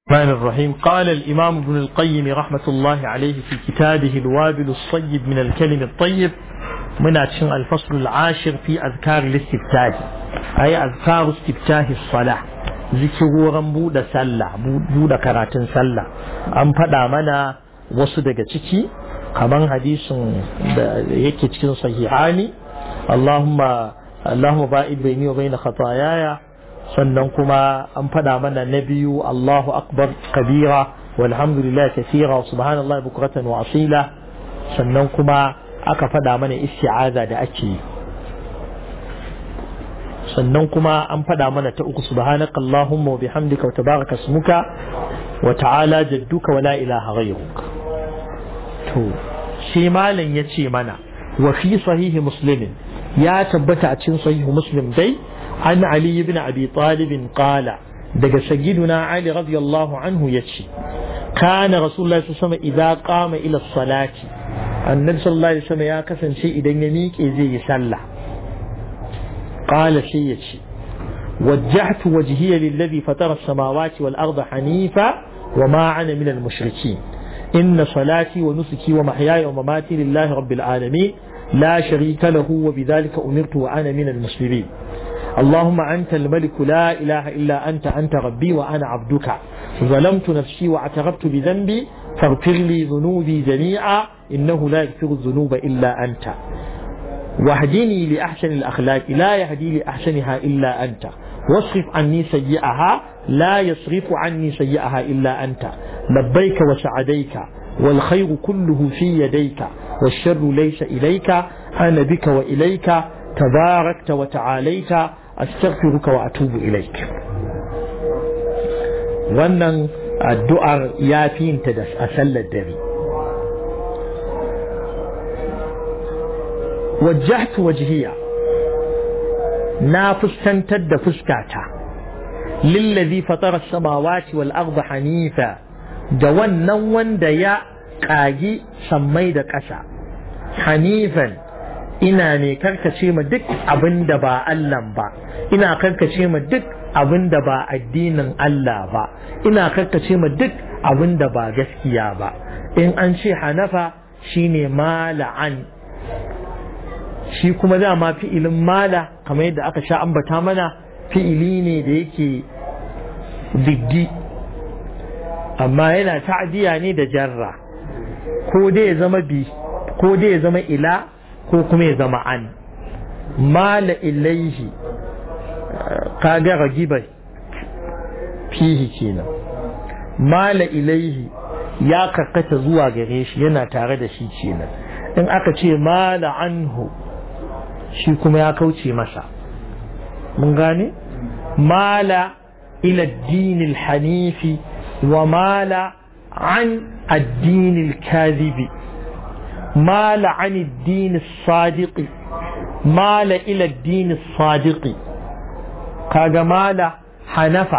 الرحمن الرحيم. قال الإمام ابن القيم رحمة الله عليه في كتابه الوابل الصيب من الكلم الطيب من الفصل العاشر في أذكار الاستفتاح، أي أذكار استفتاح الصلاة، ذكر بود سلة بود كراتن سلة. أم فدا منا وصدق تشي كمان حديث يكي تشكين صحيحاني اللهم باعد بيني وبين خطاياي. sannan kuma an faɗa mana na biyu Allahu akbar kabira walhamdulillah kathira wa subhanallahi bukratan wa asila. Sannan kuma aka faɗa mana isti'aza da ake yi. Sannan kuma an faɗa mana ta uku subhanaka allahumma wa bihamdika wa tabaraka ismuka wa ta'ala jadduka wa la ilaha ghayruk. To shi malam yace mana wa fi sahihi muslim, ya tabbata a cikin sahihu muslim dai عن علي بن أبي طالب قال دق سيدنا علي رضي الله عنه يتشي كان رسول الله صلى الله عليه وسلم إذا قام إلى الصلاة، النبي صلى الله عليه وسلم يا كسن شيء إذا يميك إذا يسلح قال شيء يتشي وجهت وجهي للذي فطر السماوات والأرض حنيفا وما أنا من المشركين إن صلاتي ونسكي ومحياي ومماتي لله رب العالمين لا شريك له وبذلك أمرت وأنا من المسلمين. اللهم أنت الملك لا إله إلا أنت ربي وأنا عبدك ظلمت نفسي واعترفت بذنبي فاغفر لي ذنوبي جميعا إنه لا يغفر الذنوب إلا أنت واهدني لأحسن الأخلاق لا يهدي لأحسنها إلا أنت واصرف عني سيئها لا يصرف عني سيئها إلا أنت لبيك وسعديك والخير كله في يديك والشر ليس إليك أنا بك وإليك تباركت وتعاليت أستغفرك وأتوب إليك. wannan addu'ar ya fi yin ta da a sallar dare. wajjahtu wajhiya, na fuskantar da fuskata lillazi fatara samawati wal arda hanifa, da wannan wanda ya kagi sammai da ƙasa. Hanifan, ina ne karkace ma duk abin da ba Allah ba, ina karkace ma duk abin da ba addinin Allah ba, ina karkace ma duk abin da ba gaskiya ba. In an ce hanafa shine mala'an, shi kuma dama fi'ilin mala kamar yadda aka sha ambata mana fi'ili ne da yake diddi, amma yana ta'diya ne da jarra, ko dai ya zama bi ko dai ya zama ila ko kuma ya zama an. mala ilaihi kaga ragiba fihi kenan, mala ilaihi ya karkata zuwa gare shi, yana tare da shi kenan. in aka ce mala anhu shi kuma ya kauce masa. mun gane mala ila addinil hanifi wa mala an addinil kadhibi, مال عن الدين الصادق مال إلى الدين الصادق. كاغا مال حنفا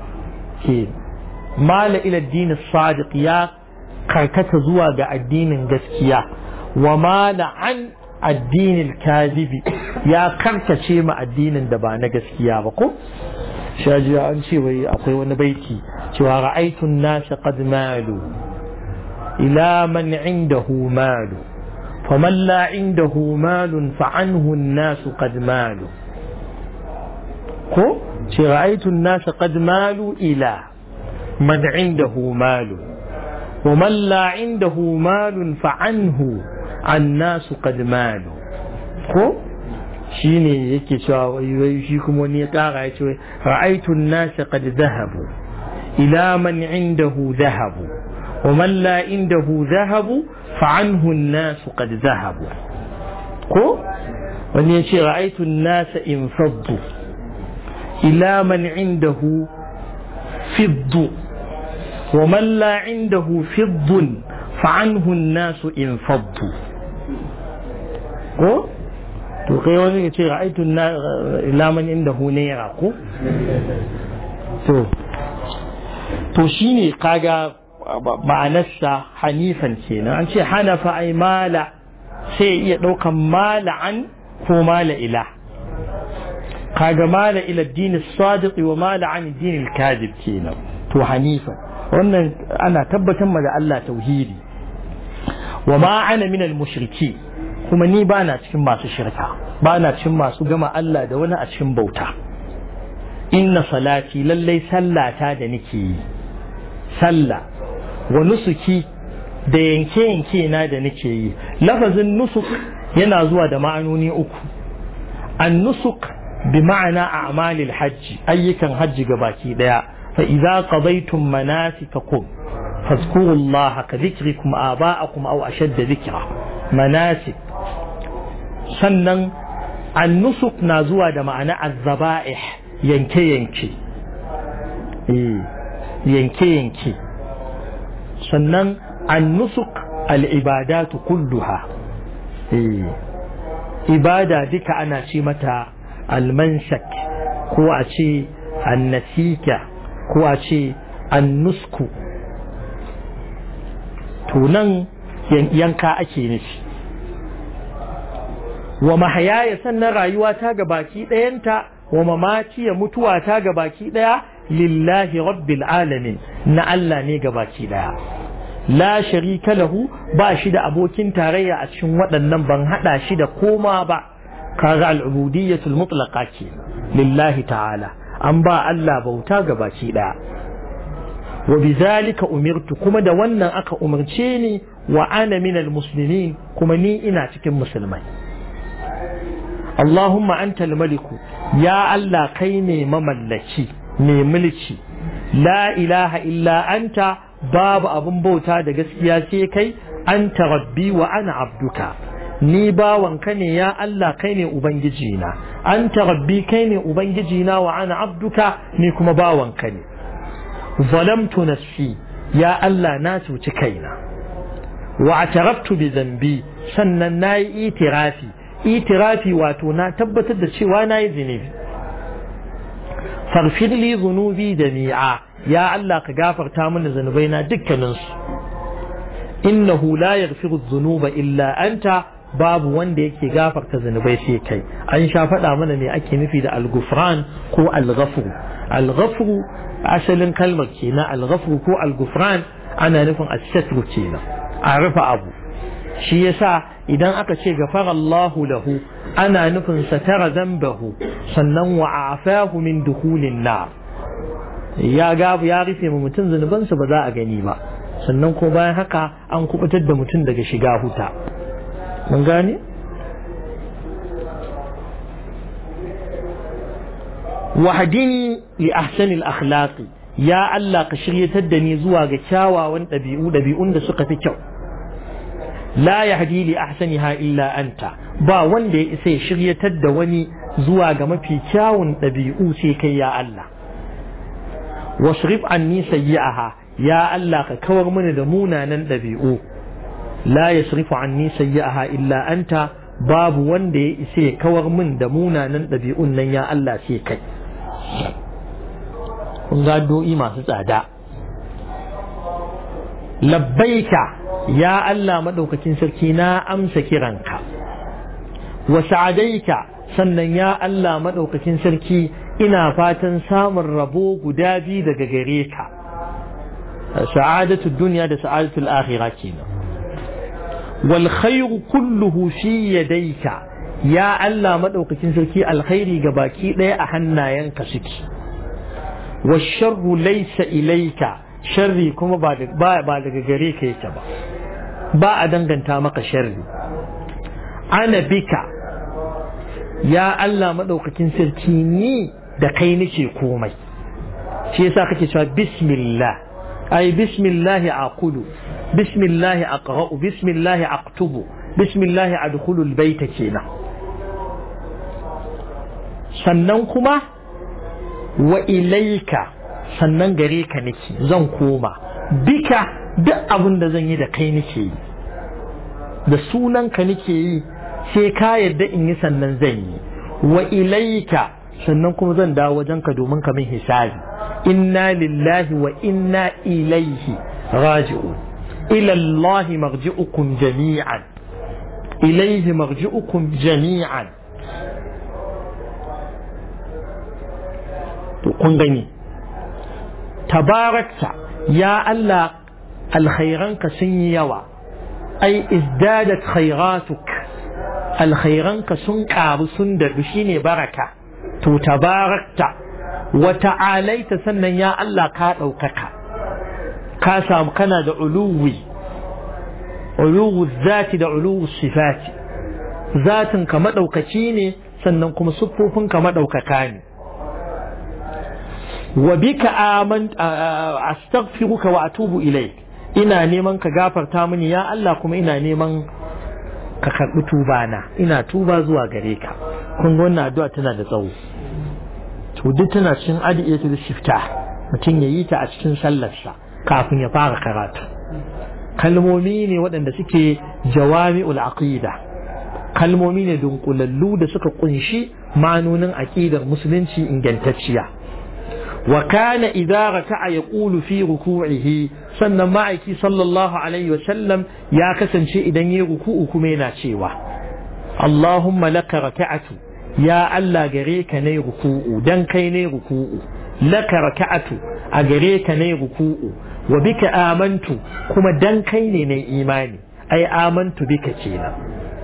مال إلى الدين الصادق، يا كركت زواج الدين جسكيا. ومال عن الدين الكاذب، يا كركت مع الدين دبانا جسكيا. بقول شاجع أنشي وي أقوى ونبيتي شو رأيت الناس قد مالوا إلى من عنده مال فمن لا عنده مال فعنه الناس قد مالوا. رأيت الناس قد مالوا إلى من عنده مال ومن لا عنده مال فعنه الناس قد مالوا. shine yake cewa shi kuma wani ya kara ya ce ra'aytu an-nasa qad dhahabu ila man indahu dhahabu ومن لا عنده ذهب فعنه الناس قد ذهبوا. wani ya ce ra'aytu an-nasa infaddu ila man indahu fiddu wa man la indahu fiddun fa'anhu an-nasu infaddu. to kai wani ya ce ra'aytu ila man indahu naira to shine kaga ma'anarsa hanifan kenan. an ce hanafa ai mala, sai iya ɗaukan mala an ko mala ila. kaga mala ila addini sadiq wa mala an addini kadhib kenan. to hanifan wannan ana tabbatar ma da Allah tauhidi. wa ma ana min al-mushriki kuma ni bana cikin masu shirka, bana cikin masu gama Allah da wani a cikin bauta. inna salati lallai sallata da nake yi, sallah wa nusuki da yanke na da nake yi. lafazin nusuk yana zuwa da ma'anoni uku. an nusuk bi ma'ana a'malil hajji, ayyukan hajji gabaki daya. fa idza qadaytum manasikakum fazkurullaha ka dhikrikum aba'akum aw ashadda dhikra. manasik. sannan an nusuk na zuwa da ma'ana az-zaba'ih, yanke sannan an nusuk al-ibadatu kulluha, ibada duka ana ce mata al-mansak ko a ce an-nasika ko a ce an-nusku. to nan yanka ake nufi. wa mahayaya sannan rayuwa ta ga baki ɗayanta, wa mamaci ya mutuwa ta ga baki ɗaya lillahi rabbil alamin, na Allah ne ga baki ɗaya. la sharika lahu, ba shi da abokin tarayya a cikin waɗannan, ban haɗa shi da koma ba. kaga al'ubudiyyatul mutlaqa ke lillahi ta'ala, an ba Allah bauta ga baki ɗaya. wa bizalika umirtu, kuma da wannan aka umarce ni. wa ana minal muslimin, kuma ni ina cikin musulmai. Allahumma antal maliku, ya Allah kai ne mamallaki mai mulki. la ilaha illa anta, babu abun bauta da gaskiya sai kai. anta rabbi wa ana abduka, ni bawanka ne ya Allah, kai ne ubangijina. anta rabbi, kai ne ubangijina, wa ana abduka, ni kuma bawanka ne. zalamtu nafsi, ya Allah na cuci kaina. wa ataraftu bi dhanbi, sannan nayi itirafi wato na tabbatar da cewa nayi zunubi. faghfir li dhunubi jami'a, ya Allah ka gafarta mini zunubaina dukkaninsu. innahu la yaghfiru dhunuba illa anta, babu wanda yake gafarta zunubai sai kai. an sha faɗa mana me ake nufi da al-ghufran ko al-ghafru. al-ghafru asalin kalmar kenan, al-ghafru ko al-ghufran ana nufin as-satru kenan, a rufe abu. shi yasa idan aka ce gafara Allahu lahu, ana nufin satara zambahu, sannan wa afahu min dukhulin nar, ya rufe mu mutum zunubansa ba za a gani ba, sannan ko bayan haka an kubutar da mutum daga shiga huta. mun gane? wahdini li ahsanil akhlaqi, ya Allah ka shiryatar da ni zuwa ga kyawawan ɗabi'un da suka fi kyau. la yahdi li ahsaniha illa anta, ba wanda ya isa ya shiryatar da wani zuwa ga mafi kyawun ɗabi'u sai kai ya Allah. wasrif anni sayyi'aha, ya Allah ka kawar mini da munanan ɗabi'u. la yasrifu anni sayyi'aha illa anta, babu wanda ya isa ya kawar min da munanan ɗabi'un nan ya Allah sai kai. kun ga addu'o'i masu tsada. labbaika, ya Allah madaukakin sarki na amsa kiranka. wa sa'adaika, sannan ya Allah madaukakin sarki ina fatan samun rabo guda biyu daga gare ka. sa'adatu dunya da sa'adatu al-akhirah kenan. wal khayru kulluhu fi yadayka, ya Allah madaukakin sarki alkhairi ga baki daya a hannayenka suke. wash sharru laysa ilayka, sharri kuma ba daga gare ka yake ba a danganta maka sharri. ana bika, ya Allah madaukakin sarki ni da kai nake komai. shi yasa kake cewa bismillah, ay bismillah aqulu, bismillah aqra'u, bismillah aqtubu, bismillah adkhulu albayta kenan. sannan kuma wa ilayka, sannan gare ka nake zan koma. bika, duk abin da zan yi da kai nake yi, da sunan ka nake yi, sai ka yarda in yi sannan zan yi. wa ilayka, sannan kuma zan dawo wajen ka domin ka min hisabi. inna lillahi wa inna ilayhi raji'un. ila Allah marji'ukum jami'an, ilayhi marji'ukum jami'an. to kun gani tabarakta ya Allah alkhairanka sun yi yawa ai izdadat khairatuk alkhairanka sun ƙaru sun daɗu shine baraka to tabarakta wa ta'alaita sannan ya Allah ka ɗaukaka ka samu kana da uluwi zati da uluwu sifati zatin ka maɗaukaci ne sannan kuma siffofin ka maɗaukaka ne wa bika astaghfiruka wa atubu ilayk ina neman ka gafarta mini ya Allah kuma ina neman ka karɓi tubana ina tuba zuwa gare ka kun ga wannan addu'a tana da tsawo to duk tana cikin adiyatul shifta mutum ya yi ta a cikin sallarsa kafin ya fara karatu kalmomi ne waɗanda suke jawami'ul aqida kalmomi ne dunkulallu da suka kunshi ma'anonin aqidar musulunci ingantacciya wa kana idza raka'a yaqulu fi ruku'ihi sannan ma'aiki sallallahu alaihi wa sallam ya kasance idan yayi ruku'u kuma yana cewa Allahumma laka raka'atu ya Allah gare ka ne ruku'u dan kai ne ruku'u laka raka'atu a gare ka ne ruku'u wa bika amantu kuma dan kai ne na imani ai amantu bika kenan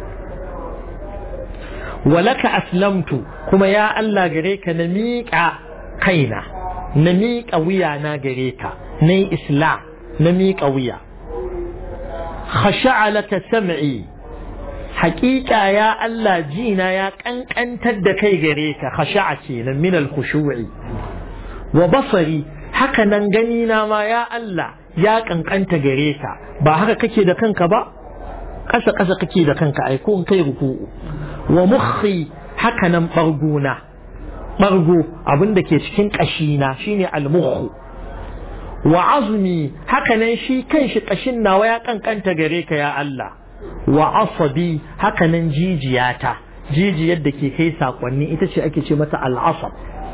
wa laka aslamtu kuma ya Allah gare ka na miƙa kaina na miƙa wuya na gare ka na islam na miƙa wuya khasha'a laka sam'i haƙiƙa ya Allah jina ya ƙanƙantar da kai gare ka khasha'a kenan min al-khushu'i wa basari haka nan gani na ma ya Allah ya ƙanƙanta gare ka ba haka kake da kanka ba ƙasa ƙasa kake da kanka ai ko in kai ruku'u wa mukhi haka nan ɓargo abin da ke cikin ƙashina shine al-mukhu wa azmi haka nan shi kanshi ƙashin nawa ya ƙanƙanta gare ka ya Allah wa asabi haka nan jijiyata jijiyar da ke kai saƙonni ita ce ake ce mata al-asab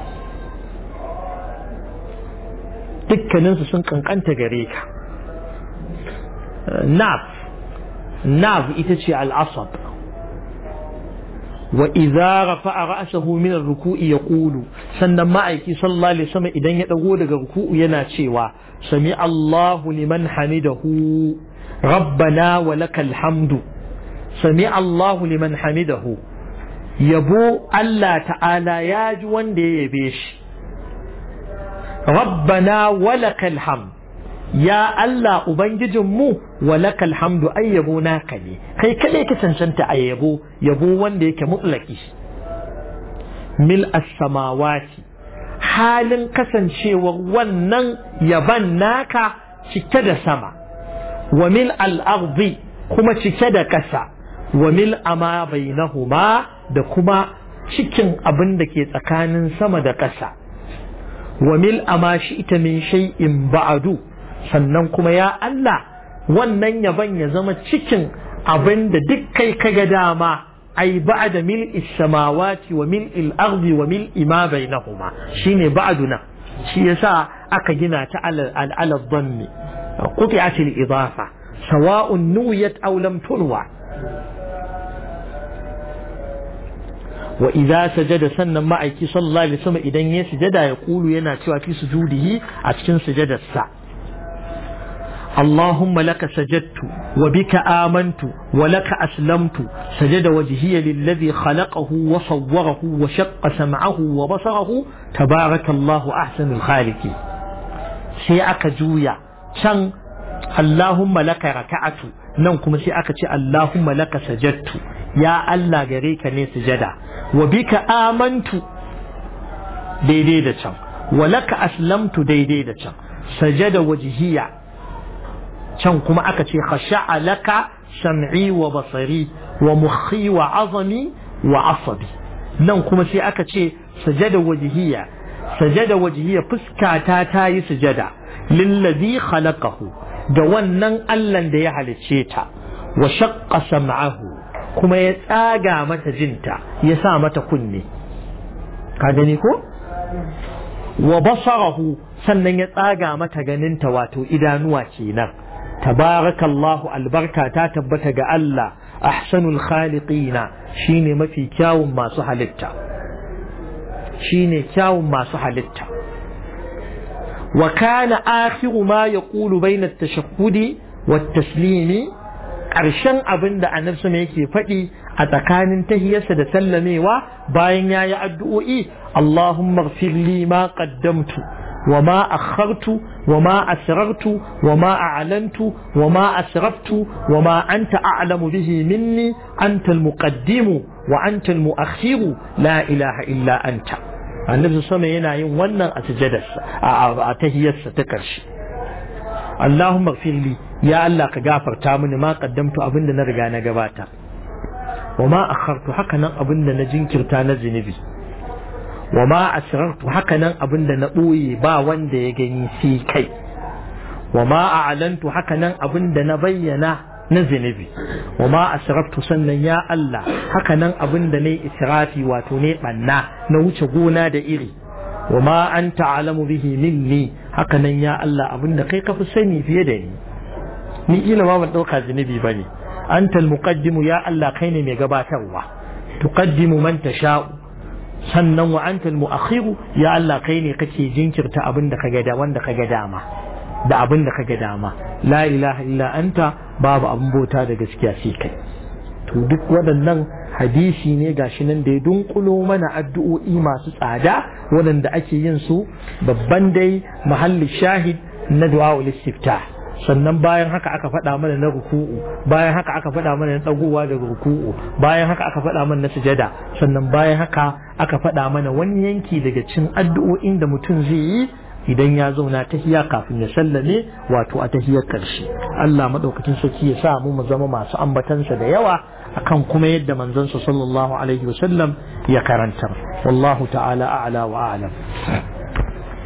dukkaninsu sun ƙanƙanta gare ka nav ita ce al-asab wa idza rafa'a ra'sahu min ar-ruku'i yaqulu sannan ma'aiki sallallahu alaihi wasallam idan ya dago daga ruku'u yana cewa sami Allahu liman hamidahu rabbana wa lakal hamdu sami Allahu liman hamidahu yabo Allah ta'ala ya ji wanda ya yabe shi rabbana wa lakal hamd ya Allah ubangijinmu wa lakal hamdu ay yabo naka ne kai kadai ka cancanta a yabo wanda yake mutlaki mil as-samawati halin kasancewar wannan yaban naka cike da sama wa mil al-ardi kuma cike da kasa wa mil ama bainahuma da kuma cikin abin da ke tsakanin sama da kasa wa mil ama shi ita min shay'in ba'du sannan kuma ya Allah wannan yaban ya zama cikin abin da duk kai kaga dama ai ba'da mil'is samawati wa mil'il ardi wa mil'i ma bainahuma shine ba'duna shi yasa aka gina ta ala dhammi quti'at al-idafa sawa'un nuwiyat aw lam tunwa wa idza sajada sannan ma'aiki sallallahu alaihi wasallam idan ya sujada ya kulu yana cewa fi sujudihi a cikin sujadarsa اللهم لك سجدت وبك آمنت ولك أسلمت سجد وجهي للذي خلقه وصوره وشق سمعه وبصره تبارك الله أحسن الخالقين سيأك جويا شن اللهم لك ركعت ننكم سيأك اللهم لك سجدت يا الله غريك ني سجدا وبك آمنت ديدي دا شن ولك أسلمت ديدي دا شن سجد وجهي can kuma aka ce khasha'a laka sam'i wa basari wa mukhi wa azami wa asabi nan kuma sai aka ce sajada wajhiya fuskata ta yi sujada lillazi khalaqahu da wannan Allah da ya halicce ta wa shaqqa sam'ahu kuma ya tsaga mata jinta ya sa mata kunne ka gani ko wa basarahu sannan ya tsaga mata ganinta wato idanuwa kenan tabarakallahu albarka ta tabbata ga Allah ahsanul khaliqina shine mafi kyawun masu halitta wa kana akhiru ma yaqulu bayna at-tashahhudi wat-taslimi ƙarshen abin da annabi sama yake faɗi a tsakanin tahiyarsa da sallamewa bayan yayi addu'o'i Allahumma ighfir li ma qaddamtu wa ma akhartu wa ma asrartu wa ma a'lantu wa ma asraftu wa ma anta a'lamu bihi minni anta al-muqaddimu wa anta al-mu'akhiru la ilaha illa anta. Annabi sama yana yin wannan a sujadarsa a tahiyarsa ta ƙarshe. Allahumma ighfir li ya Allah ka gafarta mini ma qaddamtu abinda na riga na gabata wa ma akhartu haka nan abinda na jinkirta na zinubi wa ma asrartu haka nan abinda na boye ba wanda ya gani sai kai wa ma a'lantu haka nan abinda na bayyana na zinubi wa ma asraftu sannan ya Allah haka nan abinda nayi israfi wato ne banna na wuce gona da iri wa ma anta a'lamu bihi minni haka nan ya Allah abinda kai ka fi sani fiye da ni ila ma ban dauka zinubi bane anta al-muqaddimu ya Allah kai ne mai gabatarwa tuqaddimu man tasha'u sannan wa anta al-mu'akhiru ya Allah kai ne kake jinkirta abinda kaga da wanda kaga dama da abinda kaga dama la ilaha illa anta babu abin bauta da gaskiya sai kai. To duk waɗannan hadisi ne gashi nan da ya dunkulo mana addu'o'i masu tsada waɗanda ake yin su babban dai mahalli shahid na du'a ul-istiftah. Sannan bayan haka aka faɗa mana na ruku'u, bayan haka aka faɗa mana na ɗagowa daga ruku'u, bayan haka aka faɗa mana na sujada, sannan bayan haka aka faɗa mana wani yanki daga cikin addu'o'in da mutum zai yi idan ya zauna tahiya kafin ya sallame wato a tahiyar ƙarshe. Allah madaukakin sarki ya sa mu zama masu ambatansa da yawa akan kuma yadda manzon sa sallallahu alaihi wasallam ya karantar. Wallahu ta'ala a'la wa a'lam.